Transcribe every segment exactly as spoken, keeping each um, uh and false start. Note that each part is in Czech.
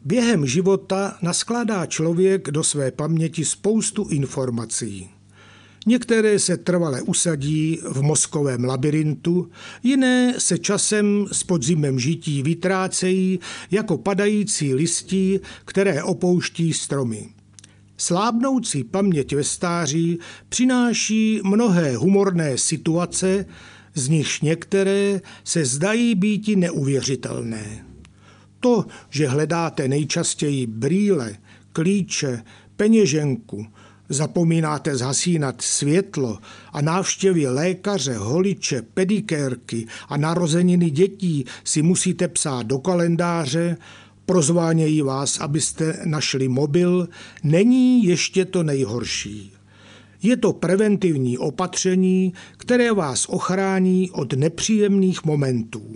Během života naskládá člověk do své paměti spoustu informací. Některé se trvale usadí v mozkovém labyrintu, jiné se časem s podzimem žití vytrácejí jako padající listí, které opouští stromy. Slábnoucí paměť ve stáří přináší mnohé humorné situace, z nichž některé se zdají býti neuvěřitelné. To, že hledáte nejčastěji brýle, klíče, peněženku, zapomínáte zhasínat světlo a návštěvy lékaře, holiče, pedikérky a narozeniny dětí si musíte psát do kalendáře, prozvánějí vás, abyste našli mobil, není ještě to nejhorší. Je to preventivní opatření, které vás ochrání od nepříjemných momentů.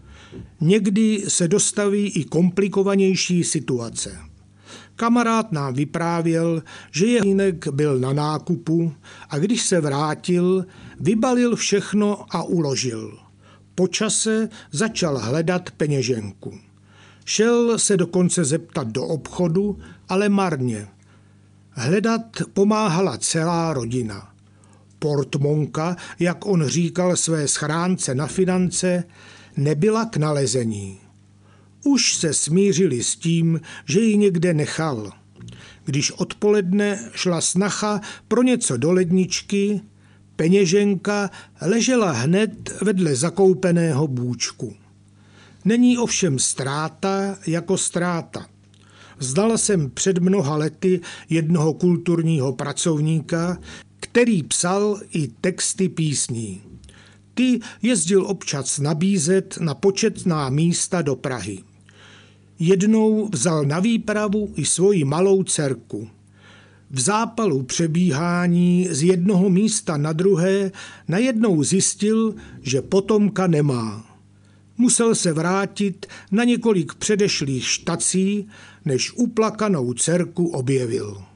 Někdy se dostaví i komplikovanější situace. Kamarád nám vyprávěl, že jeho tatínek byl na nákupu a když se vrátil, vybalil všechno a uložil. Po čase začal hledat peněženku. Šel se dokonce zeptat do obchodu, ale marně. Hledat pomáhala celá rodina. Portmonka, jak on říkal své schránce na finance, nebyla k nalezení. Už se smířili s tím, že ji někde nechal. Když odpoledne šla snacha pro něco do ledničky, peněženka ležela hned vedle zakoupeného bůčku. Není ovšem ztráta jako ztráta. Znal jsem před mnoha lety jednoho kulturního pracovníka, který psal i texty písní. Ty jezdil občas nabízet na početná místa do Prahy. Jednou vzal na výpravu i svoji malou dcerku. V zápalu přebíhání z jednoho místa na druhé najednou zjistil, že potomka nemá. Musel se vrátit na několik předešlých štací, než uplakanou dcerku objevil.